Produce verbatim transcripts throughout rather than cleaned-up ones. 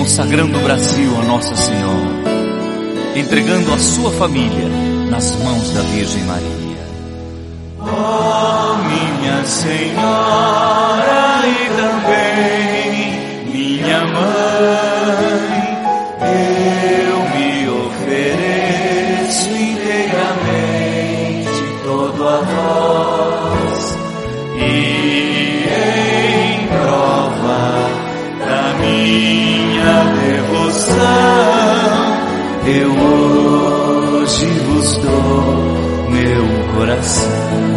consagrando o Brasil a Nossa Senhora, entregando a sua família nas mãos da Virgem Maria. Ó minha Senhora e também minha Mãe, eu me ofereço inteiramente todo a vós, e em prova da minha devoção, eu hoje vos dou meu coração.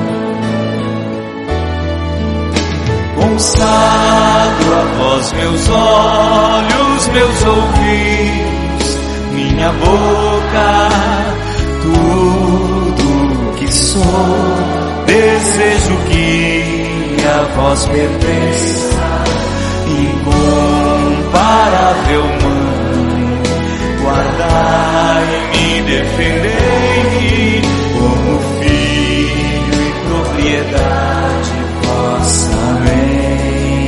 Consagro a vós meus olhos, meus ouvidos, minha boca, tudo que sou. Desejo que a vós pertença, incomparável Mãe, guardai-me, defendei-me, como filho e propriedade vossa. Amém.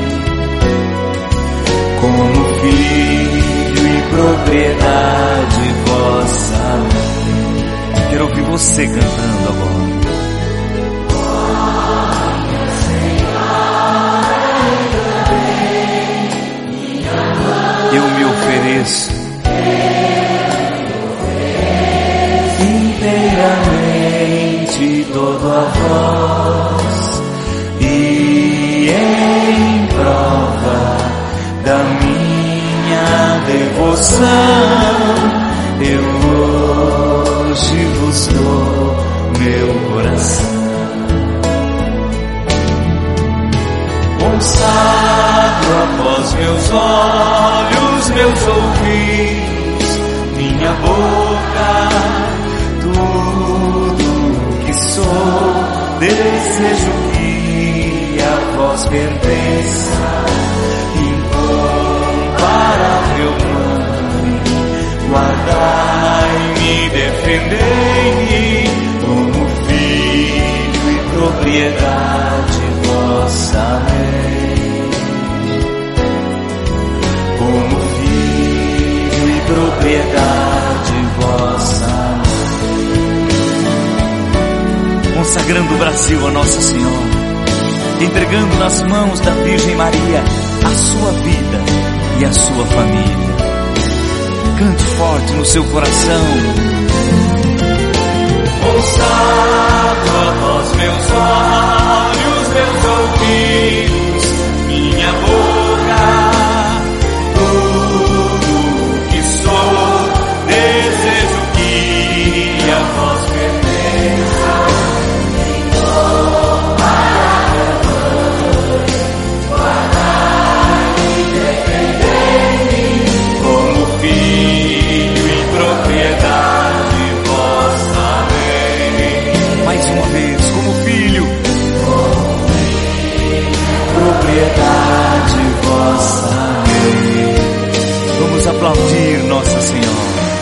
Como filho e propriedade vossa. Amém. Quero ouvir você cantando agora. Eu me ofereço inteiramente todo a vós, e em prova da minha devoção, eu hoje vos dou meu coração. Consagro a vós meus olhos, meus ouvidos, minha boca, tudo que sou. Desejo que a vós pertença, incomparável Mãe, guardai-me, defendei-me, como filho e propriedade vossa. Amém. Como filho e propriedade vossa. Amém. Consagrando o Brasil a Nossa Senhora, entregando nas mãos da Virgem Maria a sua vida e a sua família. Cante forte no seu coração. Consagro a vós meus olhos, meus ouvidos, minha boca, tudo que sou. Desejo que a vós pertença, guardai-me, defendei-me, como filho e propriedade vossa. Amém. Mais uma vez, como filho, propriedade vossa. Amém. vamos aplaudir Nossa Senhora.